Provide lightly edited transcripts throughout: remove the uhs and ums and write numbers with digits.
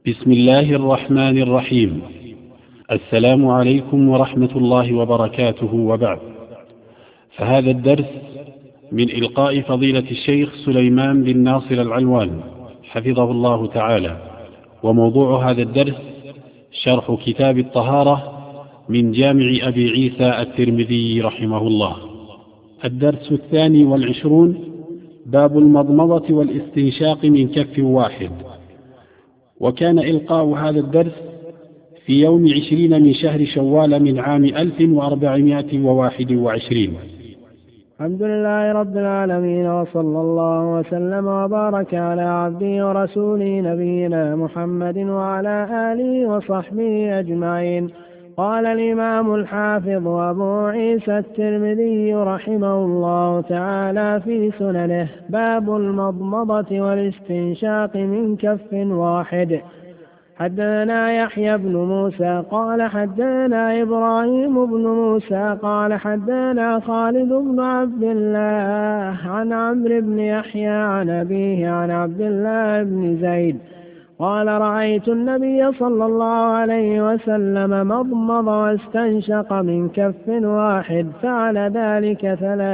بسم الله الرحمن الرحيم. السلام عليكم ورحمة الله وبركاته، وبعد. فهذا الدرس من إلقاء فضيلة الشيخ سليمان بن ناصر العلوان حفظه الله تعالى، وموضوع هذا الدرس شرح كتاب الطهارة من جامع أبي عيسى الترمذي رحمه الله. الدرس 22، باب المضمضة والاستنشاق من كف واحد. وكان إلقاء هذا الدرس في يوم 20 من شهر شوال من عام 1421. الحمد لله رب العالمين، وصلى الله وسلم وبارك على عبده ورسوله نبينا محمد وعلى آله وصحبه أجمعين. قال الإمام الحافظ أبو عيسى الترمذي رحمه الله تعالى في سننه: باب المضمضة والاستنشاق من كف واحد. حدثنا يحيى بن موسى قال حدثنا إبراهيم بن موسى قال حدثنا خالد بن عبد الله عن عمرو بن يحيى عن أبيه عن عبد الله بن زيد قال: رأيت النبي صلى الله عليه وسلم مضمض واستنشق من كف واحد، فعل ذلك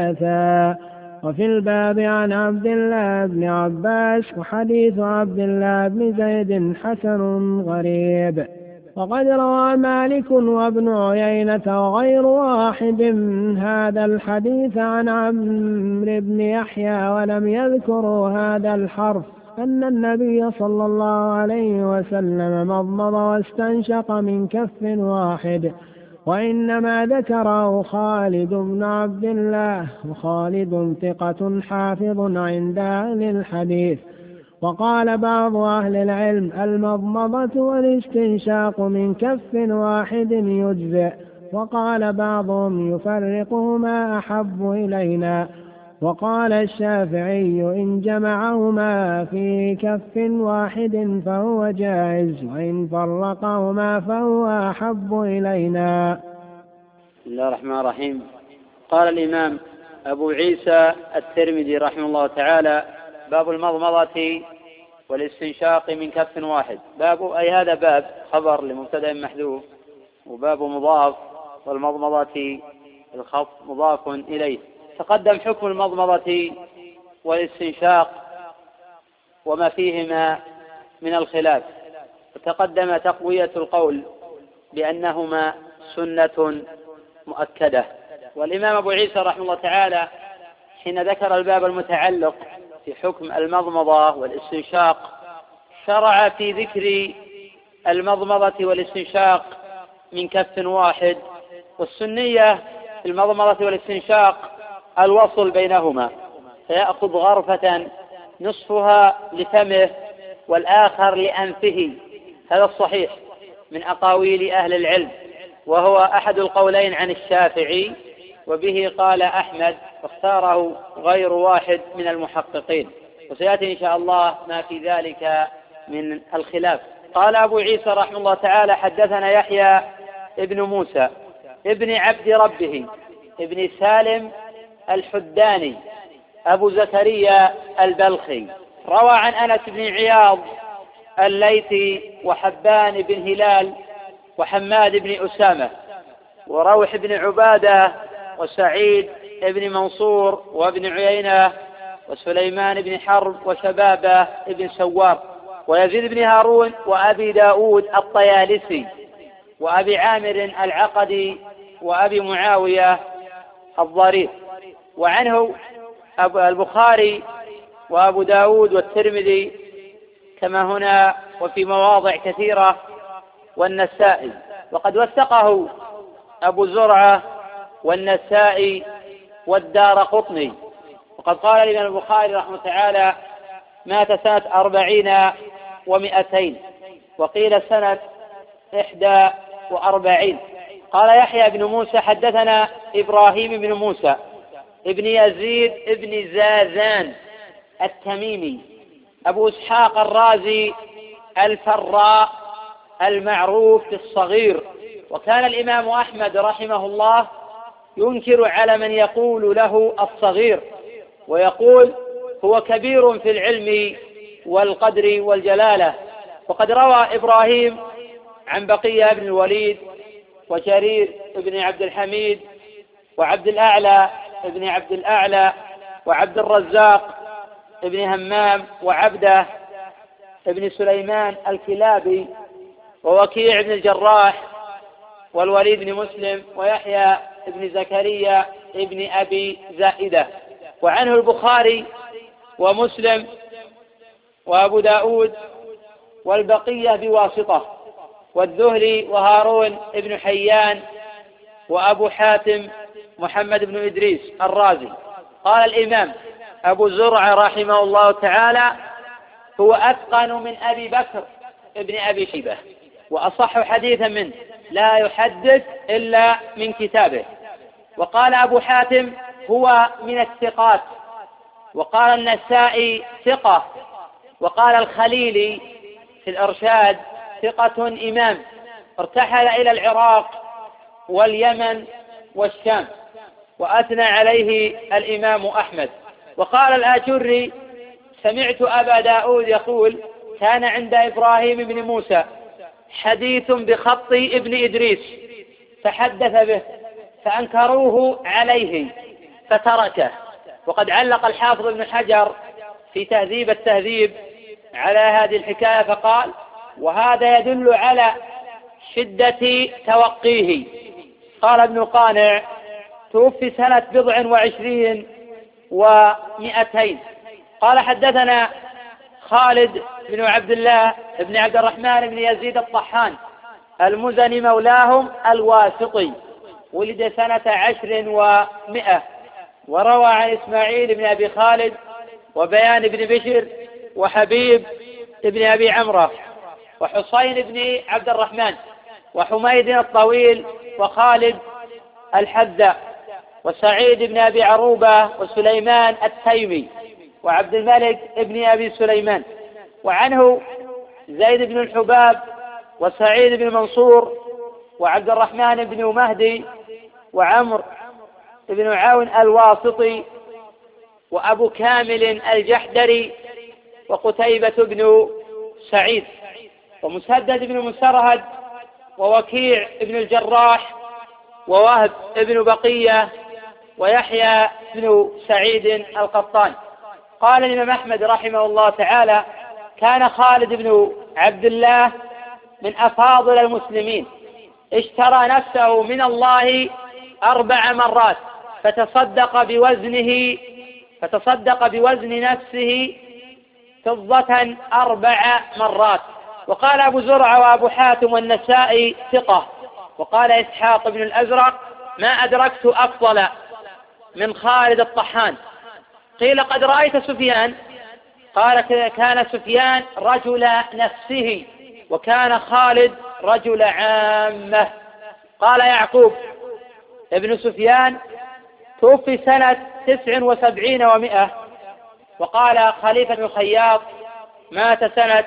3. وفي الباب عن عبد الله بن عباس، وحديث عبد الله بن زيد حسن غريب. وقد روى مالك وابن عيينة وغير واحد من هذا الحديث عن عمرو بن يحيى، ولم يذكروا هذا الحرف أن النبي صلى الله عليه وسلم مضمض واستنشق من كف واحد، وإنما ذكره خالد بن عبد الله، وخالد ثقة حافظ عند أهل الحديث. وقال بعض أهل العلم: المضمضة والاستنشاق من كف واحد يجزئ. وقال بعضهم: يفرقهما أحب إلينا. وقال الشافعي: إن جمعهما في كف واحد فهو جائز، وإن فرقهما فهو أحب إلينا. بسم الله الرحمن الرحيم. قال الإمام أبو عيسى الترمذي رحمه الله تعالى: باب المضمضة والاستنشاق من كف واحد. باب أي هذا باب خبر لمبتدأ محذوف، وباب مضاف، والمضمضة الخط مضاف إليه. تقدم حكم المضمضة والاستنشاق وما فيهما من الخلاف، وتقدم تقوية القول بأنهما سنة مؤكدة. والإمام أبو عيسى رحمه الله تعالى حين ذكر الباب المتعلق في حكم المضمضة والاستنشاق شرع في ذكر المضمضة والاستنشاق من كف واحد، والسنية في المضمضة والاستنشاق الوصل بينهما، فيأخذ غرفة نصفها لفمه والآخر لأنفه. هذا الصحيح من أقاويل أهل العلم، وهو أحد القولين عن الشافعي، وبه قال أحمد، واختاره غير واحد من المحققين، وسيأتي إن شاء الله ما في ذلك من الخلاف. قال أبو عيسى رحمه الله تعالى: حدثنا يحيى ابن موسى ابن عبد ربه ابن سالم الحداني أبو زكريا البلخي، روى عن أنس بن عياض الليثي وحبان بن هلال وحماد بن أسامة وروح بن عبادة وسعيد بن منصور وابن عيينة وسليمان بن حرب وشبابة بن سوار ويزيد بن هارون وأبي داود الطيالسي وأبي عامر العقدي وأبي معاوية الضرير. وعنه البخاري وأبو داود والترمذي كما هنا وفي مواضع كثيرة، والنسائي. وقد وثقه أبو زرعة والنسائي والدارقطني. وقد قال الإمام البخاري رحمه تعالى: مات سنة 40 و200، وقيل سنة 41. قال يحيى بن موسى: حدثنا إبراهيم بن موسى ابن يزيد ابن زازان التميمي أبو إسحاق الرازي الفراء المعروف بالصغير. وكان الإمام أحمد رحمه الله ينكر على من يقول له الصغير، ويقول هو كبير في العلم والقدر والجلالة، وقد روى إبراهيم عن بقية بن الوليد وجرير بن عبد الحميد وعبد الأعلى بن عبد الأعلى وعبد الرزاق بن همام وعبده بن سليمان الكلابي ووكيع بن الجراح والوليد بن مسلم ويحيى بن زكريا بن أبي زائدة. وعنه البخاري ومسلم وأبو داود والبقية بواسطة، والذهلي وهارون بن حيان وأبو حاتم محمد بن إدريس الرازي. قال الإمام أبو زرع رحمه الله تعالى: هو أتقن من أبي بكر ابن أبي شيبة وأصح حديثا منه، لا يحدث إلا من كتابه. وقال أبو حاتم: هو من الثقات. وقال النسائي: ثقة. وقال الخليلي في الإرشاد: ثقة إمام، ارتحل إلى العراق واليمن والشام. وأثنى عليه الإمام أحمد. وقال الآجري: سمعت أبا داود يقول: كان عند إبراهيم بن موسى حديث بخط ابن إدريس فحدث به فأنكروه عليه فتركه. وقد علق الحافظ ابن حجر في تهذيب التهذيب على هذه الحكاية فقال: وهذا يدل على شدة توقيه. قال ابن قانع: توفي سنة 27 و200. قال: حدثنا خالد بن عبد الله بن عبد الرحمن بن يزيد الطحان المزني مولاهم الواسطي، ولد سنة 10 و100. وروى عن إسماعيل بن أبي خالد وبيان بن بشر وحبيب بن أبي عمرة وحصين بن عبد الرحمن وحميد الطويل وخالد الحذاء وسعيد بن أبي عروبة وسليمان التيمي وعبد الملك بن أبي سليمان. وعنه زيد بن الحباب وسعيد بن منصور وعبد الرحمن بن مهدي وعمر بن عون الواسطي وأبو كامل الجحدري وقتيبة بن سعيد ومسدد بن مسرهد ووكيع بن الجراح ووهب بن بقية ويحيى بن سعيد القطان. قال الإمام أحمد رحمه الله تعالى: كان خالد بن عبد الله من أفاضل المسلمين، اشترى نفسه من الله 4 مرات فتصدق بوزن نفسه فضة 4 مرات. وقال أبو زرع وأبو حاتم والنسائي: ثقة. وقال إسحاق بن الأزرق: ما أدركت أفضل من خالد الطحان. قيل: قد رأيت سفيان؟ قال: كان سفيان رجل نفسه وكان خالد رجل عامة. قال يعقوب ابن سفيان: توفي سنة 79 و100. وقال خليفة بن الخياط: مات سنة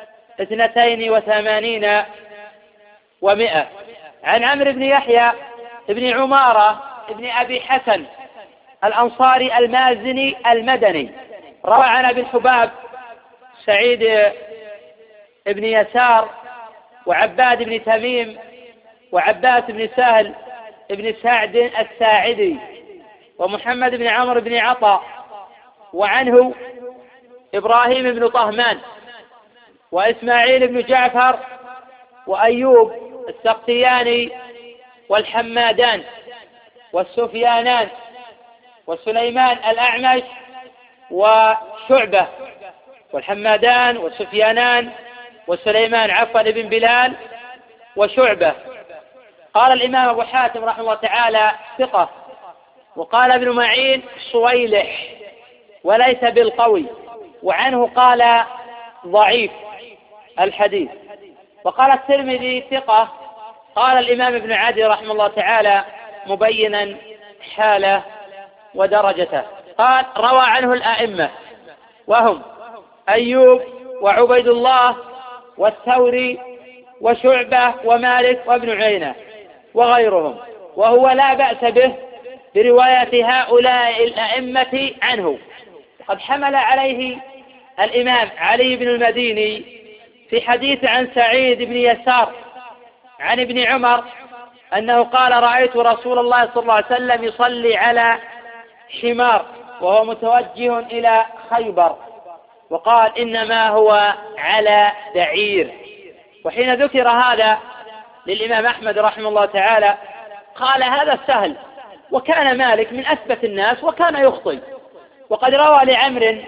82 و100. عن عمرو بن يحيى بن عمارة بن أبي حسن الأنصاري المازني المدني، روى عن أبي الحباب سعيد بن يسار وعباد بن تميم وعباس بن سهل بن سعد الساعدي ومحمد بن عمرو بن عطاء. وعنه إبراهيم بن طهمان وإسماعيل بن جعفر وأيوب السقطياني والحمادان والسفيانان وسليمان الأعمش وشعبة والحمادان والسفيانان وسليمان بن بلال وشعبة. قال الإمام أبو حاتم رحمه الله تعالى: ثقة. وقال ابن معين: صويلح وليس بالقوي. وعنه قال: ضعيف الحديث. وقال الترمذي: ثقة. قال الإمام ابن عدي رحمه الله تعالى مبينا حاله ودرجته: قال: روى عنه الأئمة وهم أيوب وعبيد الله والثوري وشعبة ومالك وابن عيينة وغيرهم، وهو لا بأس به برواية هؤلاء الأئمة عنه. وقد حمل عليه الإمام علي بن المديني في حديث عن سعيد بن يسار عن ابن عمر أنه قال: رأيت رسول الله صلى الله عليه وسلم يصلي على حمار وهو متوجه إلى خيبر، وقال: إنما هو على بعير. وحين ذكر هذا للإمام أحمد رحمه الله تعالى قال: هذا سهل، وكان مالك من أثبت الناس وكان يخطئ. وقد روى لعمر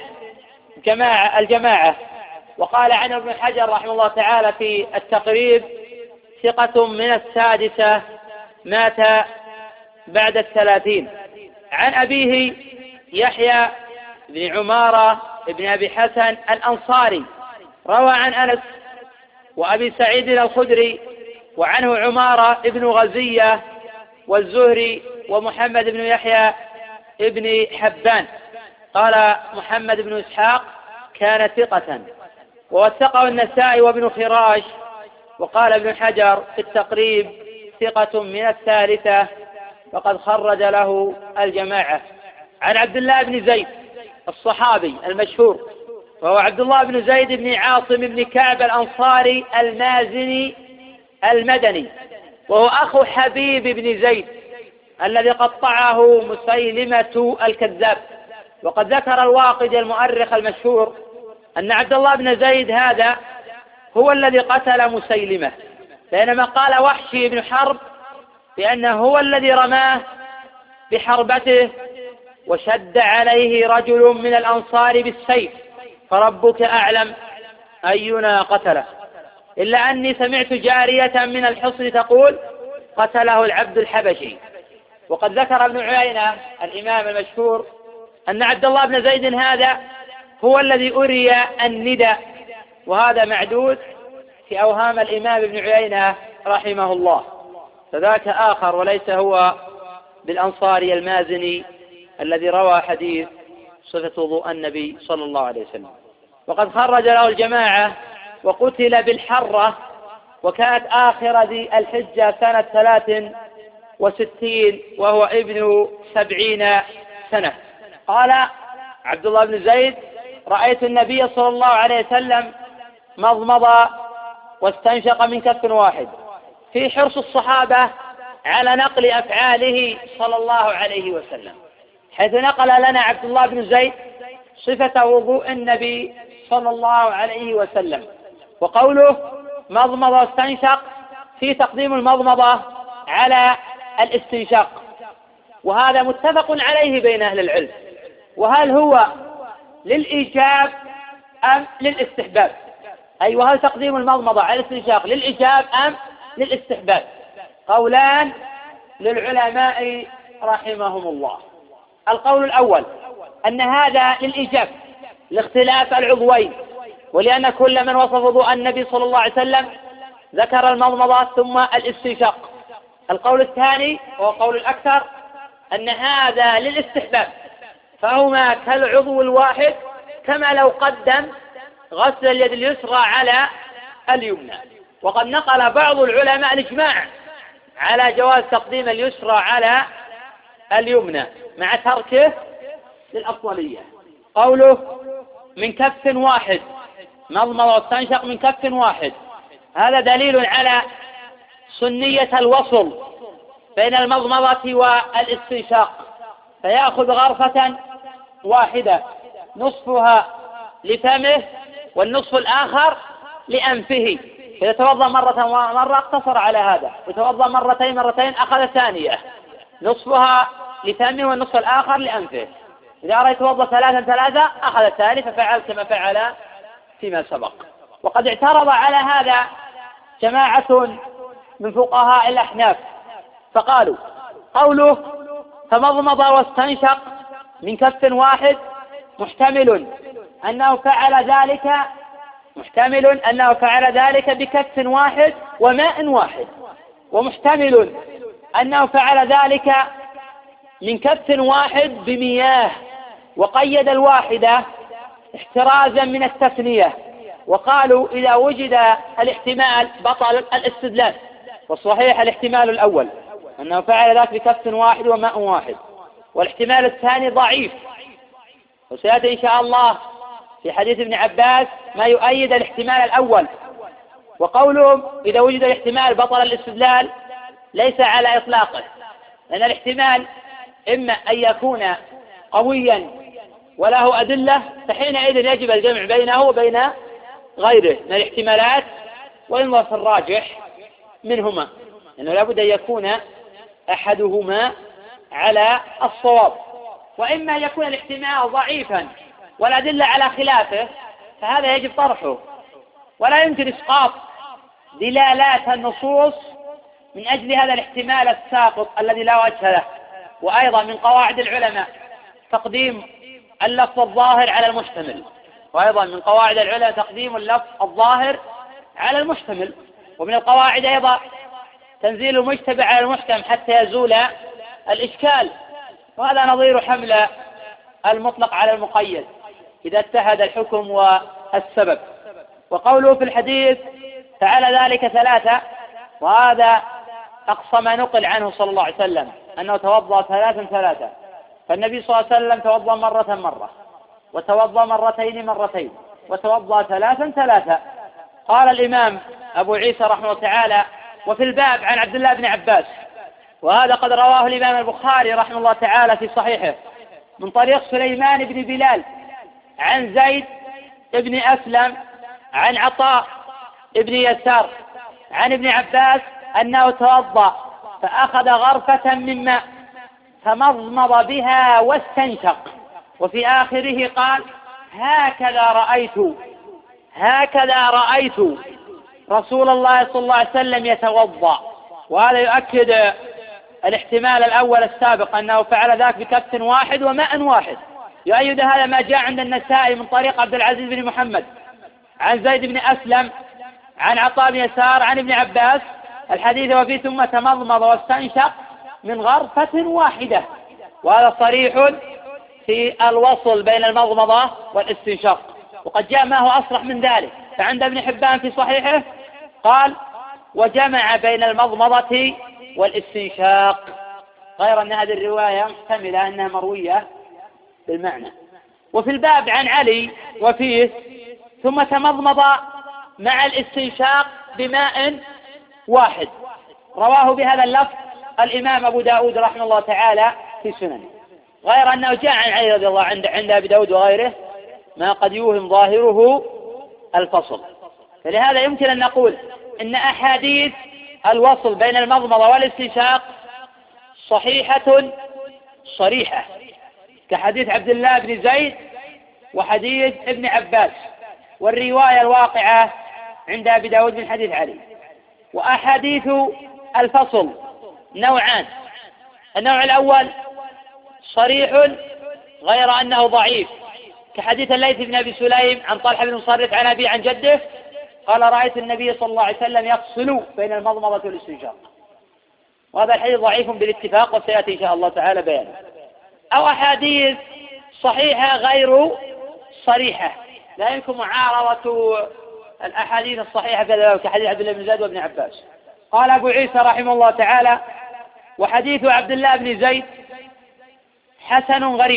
الجماعة، وقال عنه ابن حجر رحمه الله تعالى في التقريب: ثقة من السادسة، مات بعد 30. عن أبيه يحيى بن عمارة بن أبي حسن الأنصاري روى عن أنس وأبي سعيد الخدري، وعنه عمارة بن غزية والزهري ومحمد بن يحيى بن حبان. قال محمد بن إسحاق: كان ثقة. ووثقه النسائي وابن خراش. وقال ابن حجر في التقريب: ثقة من الثالثة، وقد خرج له الجماعة. عن عبد الله بن زيد الصحابي المشهور، وهو عبد الله بن زيد بن عاصم بن كعب الأنصاري المازني المدني، وهو أخو حبيب بن زيد الذي قطعه مسيلمة الكذاب. وقد ذكر الواقدي المؤرخ المشهور أن عبد الله بن زيد هذا هو الذي قتل مسيلمة، بينما قال وحشي بن حرب بأنه هو الذي رماه بحربته وشد عليه رجل من الأنصار بالسيف، فربك أعلم أينا قتله، إلا أني سمعت جارية من الحصن تقول: قتله العبد الحبشي. وقد ذكر ابن عيينة الإمام المشهور أن عبد الله بن زيد هذا هو الذي أري الندى، وهذا معدود في أوهام الإمام ابن عيينة رحمه الله، فذاك آخر وليس هو بالأنصاري المازني الذي روى حديث صفة وضوء النبي صلى الله عليه وسلم. وقد خرج له الجماعة، وقتل بالحرة، وكانت آخر ذي الحجة سنة 63 وهو ابن 70 سنة. قال عبد الله بن زيد: رأيت النبي صلى الله عليه وسلم مضمض واستنشق من كف واحد، في حرص الصحابة على نقل أفعاله صلى الله عليه وسلم، حيث نقل لنا عبد الله بن زيد صفة وضوء النبي صلى الله عليه وسلم. وقوله مضمض واستنشق في تقديم المضمضة على الاستنشاق، وهذا متفق عليه بين أهل العلم. وهل هو للإيجاب أم للاستحباب؟ أي وهل تقديم المضمضة على الاستنشاق للإيجاب أم للاستحباب؟ قولان للعلماء رحمهم الله. القول الأول أن هذا للإيجاب لاختلاف العضوين، ولأن كل من وصف وضوء النبي صلى الله عليه وسلم ذكر المضمضة ثم الاستنشاق. القول الثاني وهو قول الأكثر أن هذا للاستحباب، فهما كالعضو الواحد، كما لو قدم غسل اليد اليسرى على اليمنى. وقد نقل بعض العلماء الإجماع على جواز تقديم اليسرى على اليمنى مع تركه للأفضلية. قوله من كف واحد، مضمض واستنشق من كف واحد، هذا دليل على سنية الوصل بين المضمضة والاستنشاق، فيأخذ غرفة واحدة نصفها لفمه والنصف الآخر لأنفه، فيتوضأ مرة ومرة اقتصر على هذا، ويتوضأ مرتين أخذ ثانية نصفها لفمه والنصف الآخر لأنفه. إذا أرى يتوضأ ثلاثة أخذ الثاني، ففعل كما فعل فيما سبق. وقد اعترض على هذا جماعة من فقهاء الأحناف فقالوا قوله فمضمض واستنشق من كف واحد محتمل أنه فعل ذلك بكف واحد وماء واحد، ومحتمل أنه فعل ذلك من كف واحد بمياه، وقيد الواحدة احترازا من التثنية. وقالوا إذا وجد الاحتمال بطل الاستدلال، والصحيح الاحتمال الأول أنه فعل ذلك بكف واحد وماء واحد، والاحتمال الثاني ضعيف، وسيأتي إن شاء الله في حديث ابن عباس ما يؤيد الاحتمال الأول وقولهم إذا وجد الاحتمال بطل الاستدلال ليس على إطلاقه، لأن الاحتمال إما أن يكون قويا وله أدلة، فحينئذ يجب الجمع بينه وبين غيره من الاحتمالات وينظر في الراجح منهما، لأنه لابد أن يكون أحدهما على الصواب. وإما أن يكون الاحتمال ضعيفا والأدلة على خلافه، فهذا يجب طرحه، ولا يمكن إسقاط دلالات النصوص من أجل هذا الاحتمال الساقط الذي لا وجه له. وأيضا من قواعد العلماء تقديم اللفظ الظاهر على المحتمل، وأيضا من قواعد العلماء تقديم اللفظ الظاهر على المحتمل. ومن القواعد أيضا تنزيل المشتبه على المحكم حتى يزول الإشكال، وهذا نظير حمل المطلق على المقيد إذا اتحد الحكم والسبب. وقوله في الحديث فعل ذلك ثلاثة، وهذا أقصى ما نقل عنه صلى الله عليه وسلم أنه توضأ ثلاثا، فالنبي صلى الله عليه وسلم توضأ مرة، وتوضأ مرتين، وتوضأ ثلاثا. قال الإمام أبو عيسى رحمه الله تعالى: وفي الباب عن عبد الله بن عباس، وهذا قد رواه الإمام البخاري رحمه الله تعالى في صحيحه من طريق سليمان بن بلال عن زيد بن أسلم عن عطاء بن يسار عن ابن عباس أنه توضأ فأخذ غرفة من ماء فمضمض بها واستنشق، وفي آخره قال: هكذا رأيت رسول الله صلى الله عليه وسلم يتوضأ. وهذا يؤكد الاحتمال الأول السابق أنه فعل ذلك بكف واحد وماء واحد. يؤيد هذا ما جاء عند النسائي من طريق عبد العزيز بن محمد عن زيد بن أسلم عن عطاء بن يسار عن ابن عباس الحديث وفيه ثم تمضمض واستنشق من غرفة واحدة، وهذا صريح في الوصل بين المضمضة والاستنشاق. وقد جاء ما هو أصرح من ذلك، فعند ابن حبان في صحيحه قال: وجمع بين المضمضة والاستنشاق، غير أن هذه الرواية محتملة أنها مروية بالمعنى. وفي الباب عن علي وفيه ثم تمضمض مع الاستنشاق بماء واحد، رواه بهذا اللفظ الإمام أبو داود رحمه الله تعالى في سننه، غير أنه جاء عن علي رضي الله عنه عند أبي داود وغيره ما قد يوهم ظاهره الفصل. فلهذا يمكن أن نقول إن أحاديث الوصل بين المضمضة والاستنشاق صريحة كحديث عبد الله بن زيد وحديث ابن عباس، والرواية الواقعة عند أبي داود من حديث علي. وأحاديث الفصل نوعان: النوع الأول صريح غير أنه ضعيف كحديث الليث بن أبي سليم عن طلحة بن مصرف عن أبي عن جده قال: رأيت النبي صلى الله عليه وسلم يفصل بين المضمضة والاستنشاق، وهذا الحديث ضعيف بالاتفاق وسيأتي إن شاء الله تعالى بيانه. أو أحاديث صحيحة غير صريحة لا يمكن معارضة الأحاديث الصحيحة كحديث عبد الله بن زيد وابن عباس. قال أبو عيسى رحمه الله تعالى: وحديث عبد الله بن زيد حسن غريب.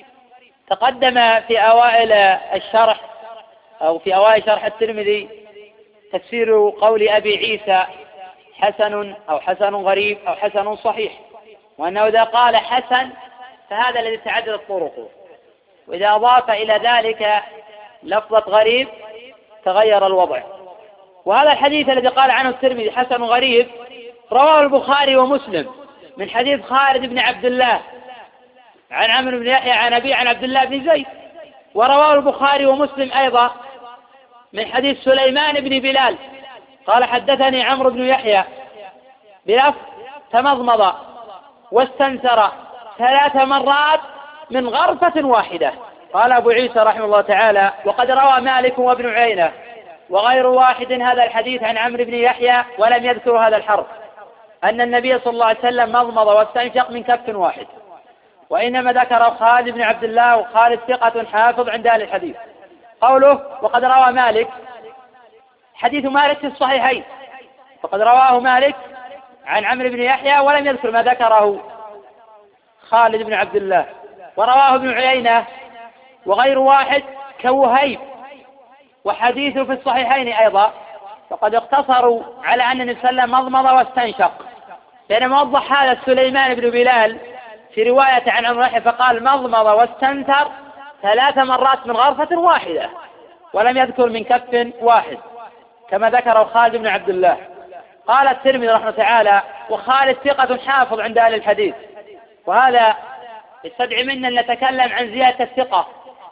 تقدم في أوائل الشرح أو في أوائل شرح الترمذي تفسير قول أبي عيسى حسن أو حسن غريب أو حسن صحيح، وأنه إذا قال حسن فهذا الذي تعددت طرقه، وإذا أضاف إلى ذلك لفظة غريب تغير الوضع. وهذا الحديث الذي قال عنه الترمذي حسن غريب رواه البخاري ومسلم من حديث خالد بن عبد الله عن عمرو بن يحيى عن أبي عن عبد الله بن زيد، ورواه البخاري ومسلم أيضا من حديث سليمان بن بلال قال: حدثني عمرو بن يحيى بلفظ تمضمض واستنثر 3 مرات من غرفة واحدة. قال أبو عيسى رحمه الله تعالى: وقد روى مالك وابن عيينة وغير واحد هذا الحديث عن عمرو بن يحيى ولم يذكر هذا الحرف، أن النبي صلى الله عليه وسلم مضمض واستنشق من كف واحد، وإنما ذكر خالد بن عبد الله، وخالد ثقة حافظ عند أهل الحديث. قوله وقد روى مالك، حديث مالك في الصحيحين، فقد رواه مالك عن عمرو بن يحيى ولم يذكر ما ذكره خالد بن عبد الله. ورواه ابن عيينة وغير واحد كوهيب، وحديثه في الصحيحين أيضا فقد اقتصروا على أن النبي صلى الله عليه وسلم مضمض واستنشق، بينما وضح هذا سليمان بن بلال في رواية عن عمرو يحيى فقال مضمض واستنثر 3 مرات من غرفة واحدة، ولم يذكر من كف واحد كما ذكره خالد بن عبد الله. قال الترمذي رحمه تعالى: وخالد ثقة حافظ عند أهل الحديث. وهذا يستدعي منا أن نتكلم عن زيادة الثقة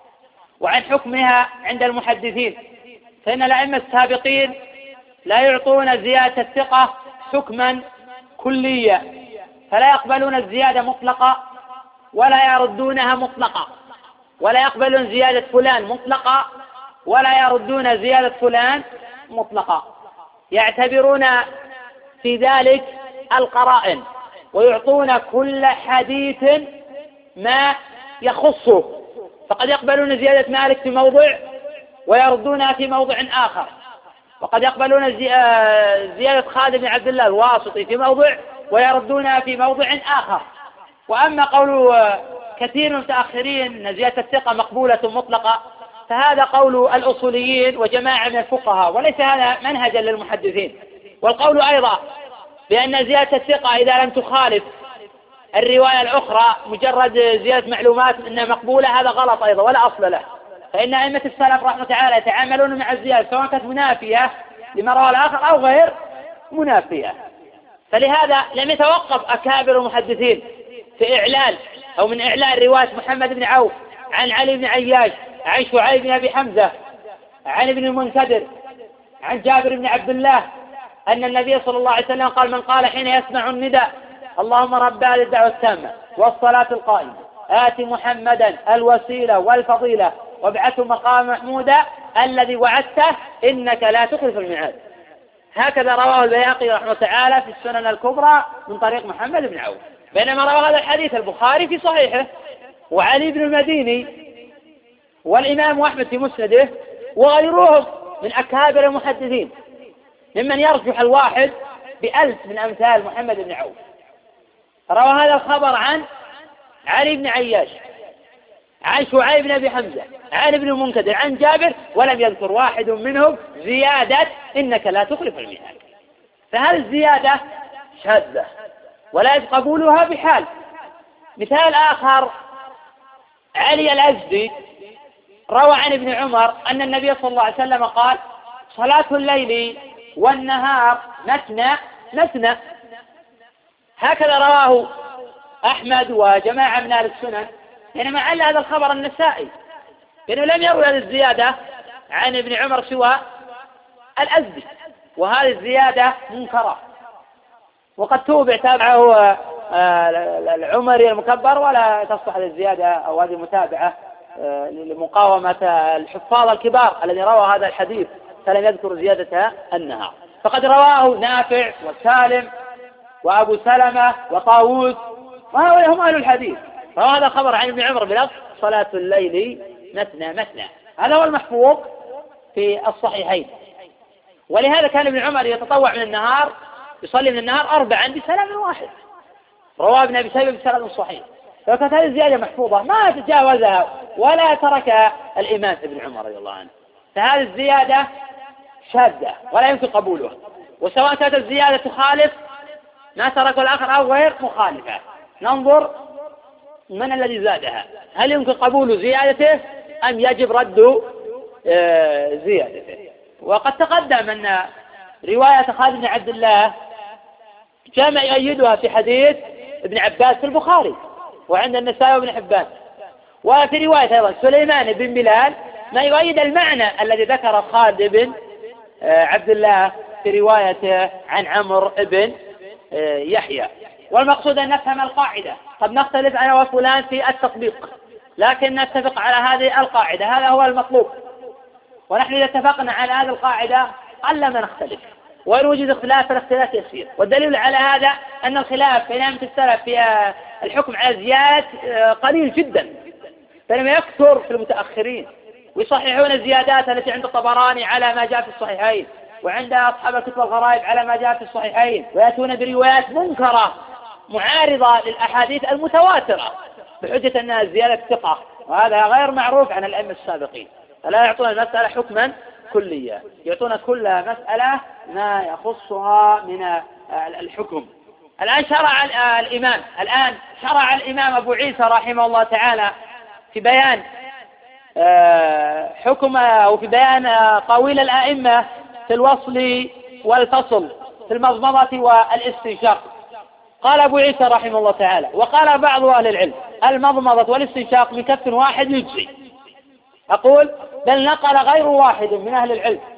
وعن حكمها عند المحدثين، فإن الأئمة السابقين لا يعطون زيادة الثقة حكما كليا، فلا يقبلون الزيادة مطلقة ولا يردونها مطلقة، ولا يقبلون زيادة فلان مطلقة ولا يردون زيادة فلان مطلقة، يعتبرون في ذلك القرائن ويعطون كل حديث ما يخصه، فقد يقبلون زيادة مالك في موضع ويردونها في موضع آخر، وقد يقبلون زيادة خالد بن عبد الله الواسطي في موضع ويردونها في موضع آخر. وأما قول كثير من المتأخرين أن زيادة الثقة مقبولة مطلقة فهذا قول الأصوليين وجماعة من الفقهاء، وليس هذا منهجا للمحدثين. والقول أيضا بأن زيادة الثقة إذا لم تخالف الرواية الأخرى مجرد زيادة معلومات أنها مقبولة، هذا غلط أيضا ولا أصل له، فإن أئمة السلف رحمه تعالى يتعاملون مع الزيادة سواء كانت منافية لما روى الآخر أو غير منافية. فلهذا لم يتوقف أكابر المحدثين في إعلال أو من إعلال رواية محمد بن عوف عن علي بن عياش عن شعيب بن أبي حمزة عن ابن المنكدر عن جابر بن عبد الله أن النبي صلى الله عليه وسلم قال: من قال حين يسمع النداء اللهم رب هذه الدعوة التامة والصلاة القائمة آت محمدا الوسيلة والفضيلة وابعثه مقام محمودا الذي وعدته إنك لا تخلف الميعاد. هكذا رواه البيهقي رحمه تعالى في السنن الكبرى من طريق محمد بن عوف، بينما روى هذا الحديث البخاري في صحيحه وعلي بن المديني والإمام أحمد في مسنده وغيرهم من أكابر المحدثين ممن يرجح الواحد بألف من أمثال محمد بن عوف. روى هذا الخبر عن علي بن عياش عن شعيب بن أبي حمزة عن ابن المنكدر عن جابر، ولم يذكر واحد منهم زيادة إنك لا تخلف الميعاد. فهذه الزيادة شاذة ولا يقبلها بحال. مثال آخر: علي الأزدي روى عن ابن عمر أن النبي صلى الله عليه وسلم قال: صلاة الليل والنهار مثنى مثنى. هكذا رواه أحمد وجماعة من أهل السنن، بينما عل هذا الخبر النسائي، لأنه لم يروي هذه الزيادة عن ابن عمر سوى الأزدي، وهذه الزيادة منكرة، وقد تابعه العمري المكبر، ولا تصلح هذه الزيادة أو هذه المتابعة لمقاومة الحفاظ الكبار الذي روى هذا الحديث فلم يذكر زيادة النهار. فقد رواه نافع وسالم وأبو سلمة وطاووس وهؤلاء هم أهل الحديث. فهذا الخبر عن ابن عمر بلفظ صلاة الليل مثنى مثنى، هذا هو المحفوظ في الصحيحين. ولهذا كان ابن عمر يتطوع من النهار، يصلي من النهار 4 بسلام واحد، رواه ابن أبي شيبة بسلام صحيح. فكانت هذه الزيادة محفوظة ما تجاوزها ولا تركها الإمام ابن عمر رضي الله عنه. فهذه الزيادة شاذة ولا يمكن قبولها، وسواء كانت الزيادة تخالف ما تركه الآخر أو غير مخالفة، ننظر من الذي زادها، هل يمكن قبول زيادته أم يجب رد زيادته. وقد تقدم أن رواية خالد بن عبد الله جاء يؤيدها في حديث ابن عباس في البخاري وعند النسائي وابن حبان، وفي رواية أيضا سليمان بن بلال ما يؤيد المعنى الذي ذكر خالد بن عبد الله في روايته عن عمرو بن يحيى. والمقصود أن نفهم القاعدة، قد نختلف أنا وفلان في التطبيق لكن نتفق على هذه القاعدة، هذا هو المطلوب. ونحن إذا اتفقنا على هذه القاعدة قلما نختلف، وإن وجد اختلاف فالاختلاف يسير. والدليل على هذا أن الخلاف بين أئمة السلف في الحكم على الزيادة قليل جدا، فلما يكثر في المتأخرين ويصححون الزيادات التي عند الطبراني على ما جاء في الصحيحين وعند أصحاب الكتب الغرائب على ما جاء في الصحيحين، ويأتون بروايات منكرة معارضة للأحاديث المتواترة بحجة أنها زيادة ثقة، وهذا غير معروف عن الأئمة السابقين، فلا يعطون المسألة حكما كلية، يعطون كل مسألة ما يخصها من الحكم. الآن شرع الإمام أبو عيسى رحمه الله تعالى في بيان حكم أو في بيان قويل الأئمة في الوصل والفصل في المضمضة والاستنشاق. قال أبو عيسى رحمه الله تعالى: وقال بعض أهل العلم المضمضة والاستنشاق من كف واحد يجزي. أقول بل نقل غير واحد من أهل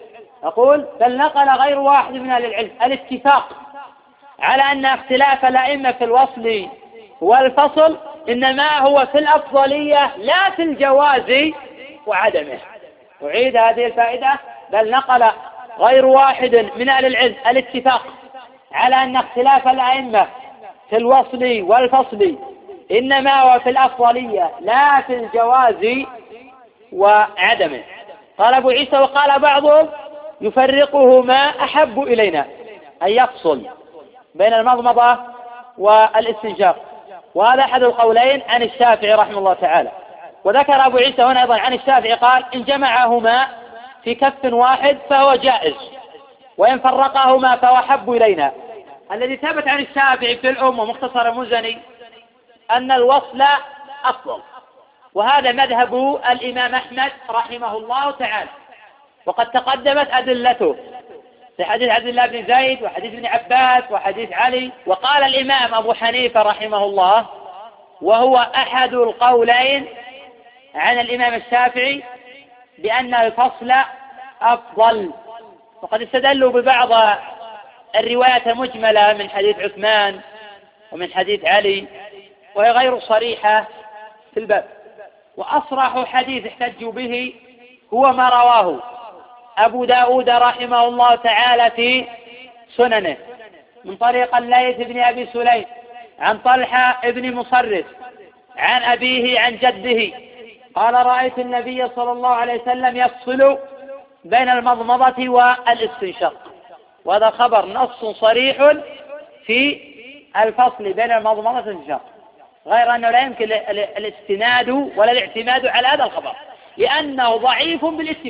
العلم الاتفاق على أن اختلاف الأئمة في الوصل والفصل إنما هو في الأفضلية لا في الجواز وعدمه. أعيد هذه الفائدة: بل نقل غير واحد من أهل العلم الاتفاق على أن اختلاف الأئمة في الوصل والفصل إنما هو في الأفضلية لا في الجواز وعدمه. قال أبو عيسى: وقال بعضهم يفرقه ما أحب إلينا، أن يفصل بين المضمضة والاستنشاق، وهذا أحد القولين عن الشافعي رحمه الله تعالى. وذكر أبو عيسى هنا أيضا عن الشافعي قال: إن جمعهما في كف واحد فهو جائز، وإن فرقهما فهو أحب إلينا. الذي ثبت عن الشافعي في الأم ومختصر المزني أن الوصل أفضل، وهذا مذهب الإمام أحمد رحمه الله تعالى، وقد تقدمت أدلته في حديث عبد الله بن زيد وحديث ابن عباس وحديث علي. وقال الإمام أبو حنيفة رحمه الله، وهو أحد القولين عن الإمام الشافعي، بأن الفصل أفضل. وقد استدلوا ببعض الروايات المجملة من حديث عثمان ومن حديث علي، وهي غير صريحة في الباب. وأصرح حديث احتجوا به هو ما رواه أبو داود رحمه الله تعالى في سننه من طريق الليث بن أبي سليم عن طلحة بن مصرف عن أبيه عن جده قال: رأيت النبي صلى الله عليه وسلم يفصل بين المضمضة والاستنشاق. وهذا خبر نص صريح في الفصل بين المضمضة والاستنشاق، غير أنه لا يمكن الاستناد ولا الاعتماد على هذا الخبر، لأنه ضعيف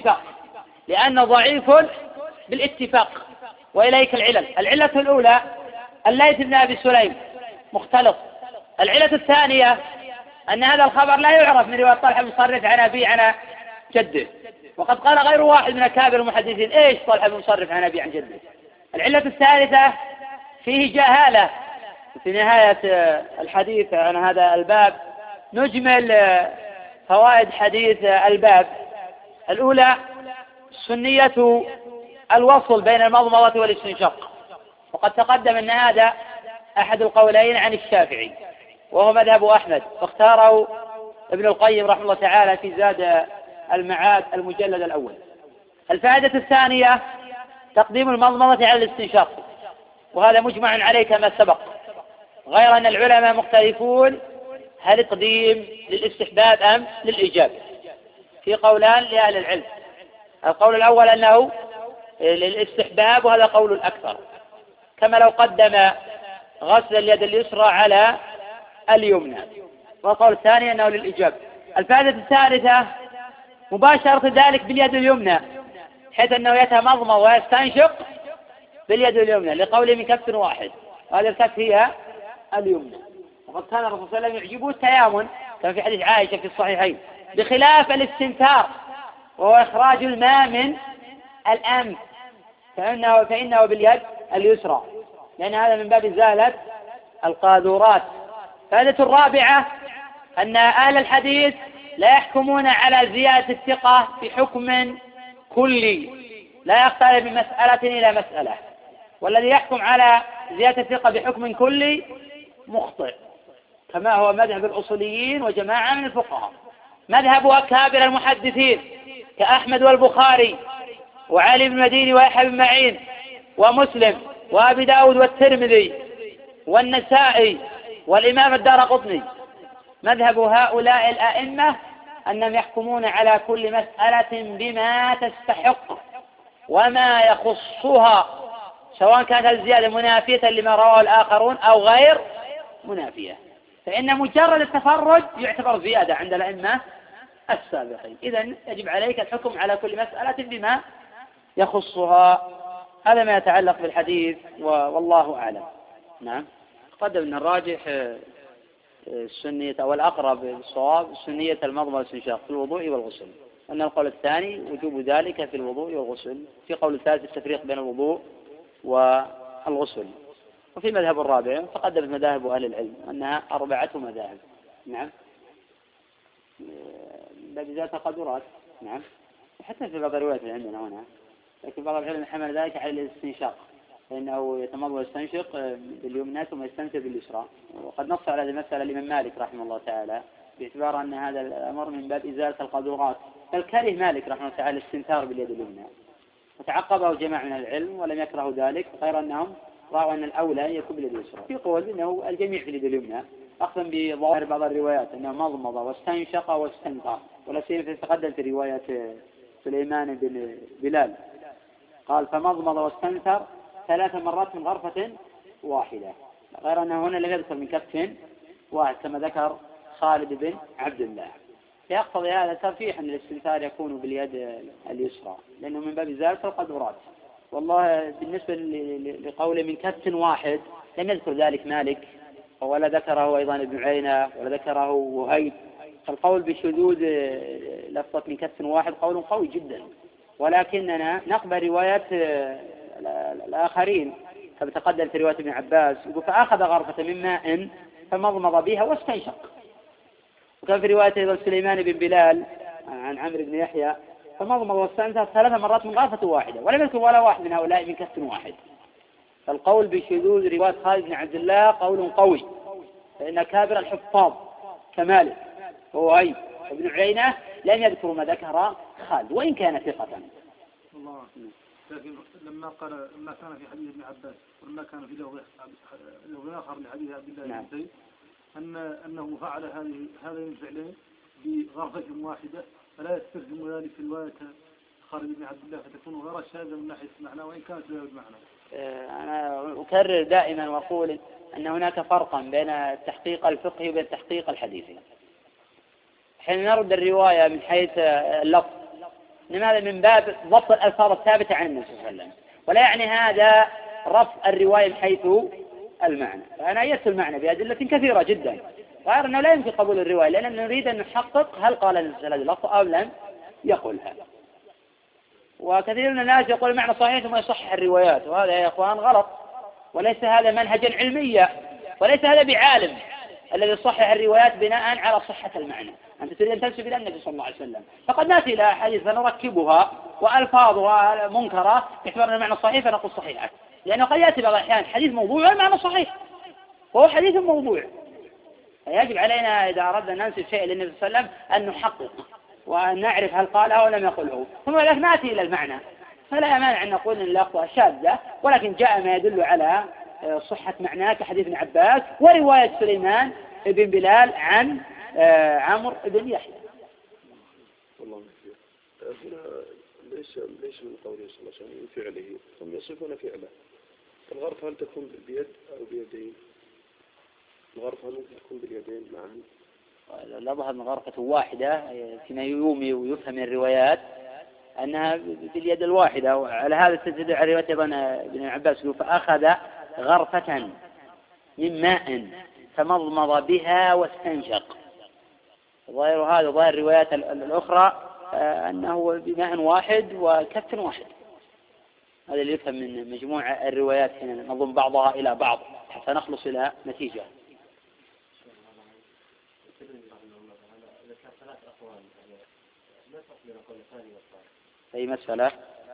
بالاتفاق. وإليك العلة الأولى الليث بن أبي سليم مختلط. العلة الثانية أن هذا الخبر لا يعرف من رواية طلحة بن مصرف عن أبيه عن جده، وقد قال غير واحد من أكابر المحدثين: إيش طلحة بن مصرف عن أبيه عن جده؟ العلة الثالثة فيه جهالة. في نهاية الحديث عن هذا الباب نجمل فوائد حديث الباب. الأولى سنية الوصل بين المضمضة والاستنشاق، وقد تقدم أن هذا أحد القولين عن الشافعي وهو مذهب أحمد، واختاره ابن القيم رحمه الله تعالى في زاد المعاد المجلد الأول. الفائدة الثانية تقديم المضمضة على الاستنشاق، وهذا مجمع عليه كما سبق، غير أن العلماء مختلفون هل تقديم للاستحباب أم للإيجاب. في قولان لأهل العلم: القول الأول أنه للاستحباب، وهذا قول الأكثر، كما لو قدم غسل اليد اليسرى على اليمنى. والقول الثاني أنه للإيجاب. الفائدة الثالثة مباشرة ذلك باليد اليمنى، حيث أنه يتمضمض ويستنشق باليد اليمنى، لقوله من كف واحد، وهذه الكف هي اليمنى. وقد كان الرسول صلى الله عليه وسلم يعجبه التيامن كما في حديث عائشة في الصحيحين، بخلاف الاستنثار وهو إخراج الماء من الأنف، فإنه باليد اليسرى، لأن هذا من باب إزالة القاذورات. فائدة الرابعة أن أهل الحديث لا يحكمون على زيادة الثقة بحكم كلي لا يختلف من مسألة إلى مسألة، والذي يحكم على زيادة الثقة بحكم كلي مخطئ، كما هو مذهب الأصوليين وجماعة من الفقهاء. مذهب أكابر المحدثين كأحمد والبخاري وعلي بن مديني ويحيى بن معين ومسلم وأبي داود والترمذي والنسائي والإمام الدارقطني، مذهب هؤلاء الأئمة أنهم يحكمون على كل مسألة بما تستحق وما يخصها، سواء كانت الزيادة منافية لما رواه الآخرون أو غير منافية، فإن مجرد التفرج يعتبر زيادة عند الأئمة السابقين. إذن يجب عليك الحكم على كل مسألة بما يخصها. هذا ما يتعلق بالحديث والله أعلم. نعم. قدم أن الراجح السنية أو الأقرب بالصواب سنية المضمضة والاستنشاق في الوضوء والغسل، أن القول الثاني وجوب ذلك في الوضوء والغسل، في قول الثالث التفريق بين الوضوء والغسل. وفي مذهب الرابع تقدمت مذاهب أهل العلم أنها 4 مذاهب. نعم. بذات قدرات. نعم. وحتى في بعض الروايات اللي عندنا هنا، لكن بعض العلم حمل ذلك على الاستنشاق، فإنه يتمضمض ويستنشق باليمنى ثم يستنشق باليسرى. وقد نص على هذه المسألة الإمام مالك رحمه الله تعالى باعتبار أن هذا الأمر من باب إزالة القدرات، بل كره مالك رحمه الله تعالى الاستنثار باليد اليمنى، وتعقبه جماعة من العلم ولم يكرهوا ذلك، غير أنهم رأوا أن الأولى أن يكون باليد اليسرى. في قول أنه الجميع في اليد اليمنى، أخذا بظاهر بعض الروايات أنه مضمض واستنشق واستنثر، ولا سيما تقدم في رواية سليمان بن بلال قال فمضمض واستنثر 3 مرات من غرفة واحدة، غير أنه هنا لم يذكر من كف واحد كما ذكر خالد بن عبد الله. فيقتضي هذا ترفيح أن الاستنثار يكون باليد اليسرى لأنه من باب إزالة القدرات. والله بالنسبة لقول من كف واحد لم يذكر ذلك مالك، ولا ذكره أيضا ابن عيينة ولا ذكره وهيب. فالقول بشذوذ لفظة من كف واحد قول قوي جدا، ولكننا نقبل روايات الآخرين. فبتقدم في رواية ابن عباس يقول فأخذ غرفة من ماء فمضمض بها واستنشق. وكان في رواية أيضا سليمان بن بلال عن عمرو بن يحيى فمضمض واستنشق 3 مرات من غرفة واحدة، ولم يذكر ولا واحد من هؤلاء من كف واحد. فالقول بشذوذ رواية خالد بن عبد الله قول قوي، فإن كابر الحفاظ كمالك وهيب وابن عيينة لم يذكروا ما ذكر خالد وإن كان ثقة. الله. لكن لما كان في حديث ابن عباس ولما كان في لفظ آخر لحديث عبد الله بن زيد أنه فعل هذين الفعلين بغرفة واحدة، فلا يستلزم ذلك في رواية خالد بن عبد الله فتكون غير شاذة من ناحية المعنى وإن كانت لا المعنى. أنا أكرر دائما وأقول أن هناك فرقا بين التحقيق الفقهي وبين التحقيق الحديثي. حين نرد الرواية من حيث اللفظ إنما هذا من باب ضبط الألفاظ الثابتة عن النبي صلى الله عليه وسلم، ولا يعني هذا رفع الرواية من حيث المعنى. فأنا أيدت المعنى بأدلة كثيرة جدا، غير أنه لا يمكن قبول الرواية لأننا نريد أن نحقق هل قال النبي صلى الله عليه وسلم أو لم يقولها. وكثير من الناس يقول المعنى صحيح ثم يصحح الروايات، وهذا يا إخوان غلط، وليس هذا منهجا علميا، وليس هذا بعالم الذي يصحح الروايات بناء على صحة المعنى. أنت تريد أن تنسب إلى النبي صلى الله عليه وسلم، فقد نأتي إلى حديث فنركبها وألفاظها منكرة باعتبار أن المعنى صحيح فنقول صحيحة، لأنه قد يأتي بعض الأحيان حديث موضوع والمعنى صحيح وهو حديث موضوع. فيجب علينا إذا أردنا ننسب شيء للنبي صلى الله عليه وسلم أن نحقق وأن نعرف هل قاله أو لم يقله، ثم نأتي إلى المعنى. فلا مانع أن نقول أن اللفظة شاذة، ولكن جاء ما يدل على صحة معناه كحديث ابن عباس ورواية سليمان بن بلال عن عمرو بن يحيى. والله هنا ليش من قوله صلى الله عليه وسلم فعله ثم يصفون فعله. الغرفة هل تكون باليد أو بيدين؟ الغرفة ممكن تكون باليدين معا. لا ظهر من غرفة واحدة فيما يومي ويفهم من الروايات أنها باليد الواحدة، وعلى هذا تدل على رواية أيضا ابن عباس فأخذ غرفة من ماء فمضمض بها واستنشق. ظاهر هذا ظاهر الروايات الأخرى أنه بماء واحد وكف واحد. هذا اللي يفهم من مجموعة الروايات هنا نضم بعضها إلى بعض حتى نخلص إلى نتيجة. أي مسألة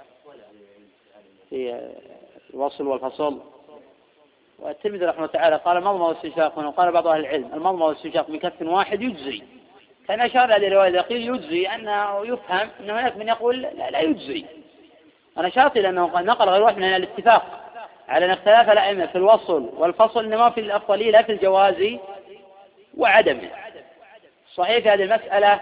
في الوصل والفصل. والترمذي رحمه الله تعالى قال مضمض واستنشاق، وقال بعض أهل العلم المضمض والاستنشاق من كف واحد يجزي. كان أشار هذه الرواية قيل يجزي أنه يفهم أن هناك من يقول لا يجزي. أنا شاطئ لأنه قد نقل غير واحد من الاتفاق على أن اختلاف الأئمة في الوصل والفصل إنما في الأفضلية لا في الجواز وعدمه. صحيح في هذه المسألة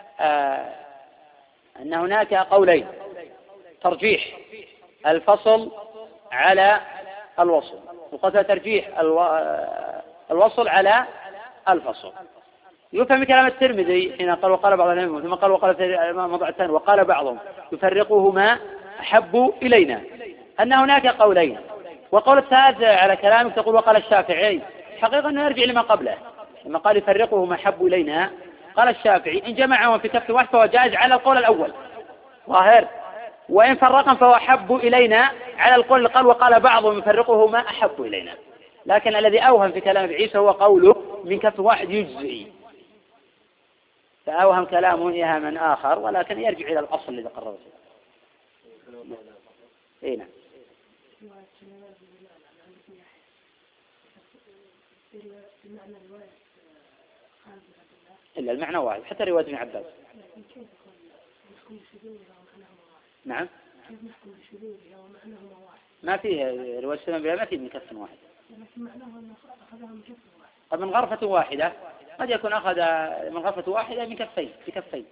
أن هناك قولين: ترجيح الفصل على الوصل، وقد ترجيح الوصل على الفصل. يفهم كلام الترمذي حين قال وقال بعض العلماء، ثم قال وقال في الموضوع الثاني وقال بعضهم يفرقهما أحب إلينا، أن هناك قولين، وقول الثالث على كلامك تقول وقال الشافعي، حقيقة أنه يرجع لما قبله، لما قال يفرقه ما أحب إلينا قال الشافعي إن جمعهم في كف واحد فهو جائز على القول الأول ظاهر، وإن فرقا فهو أحب إلينا على القول اللي قال وقال بعضهم يفرقه ما أحب إلينا. لكن الذي أوهم في كلام عيسى هو قوله من كف واحد يجزئ، فأوهم كلامه إيهاما آخر، ولكن يرجع إلى الأصل الذي قرره. إيه نعم. إلا المعنى واحد حتى رواية ابن عباس. نعم. ما فيه رواية سلم بلا ما فيه من كف واحد. من غرفة واحدة قد يكون أخذ من غرفة واحدة من كفين بكفين.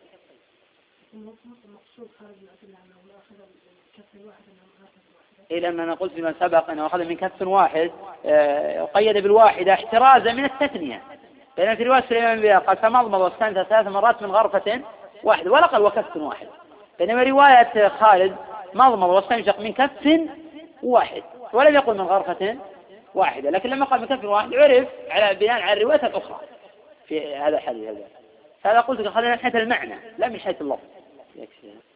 إيه لما أنا قلت لمن سبق أنه أخذ من كف واحد قيد بالواحدة احترازا من التثنية، لأن في رواية سليمان بن قال فمضمض واستنثى 3 مرات من غرفة واحدة ولا قال وكف واحد، بينما رواية خالد مضمض واستنشق من كف واحد ولم يقل من غرفة واحدة، لكن لما قال من كف واحد عرف على بناء على الروايات الأخرى في هذا الحديث هذا. فهذا قلت خلينا من حيث المعنى لا من حيث اللفظ.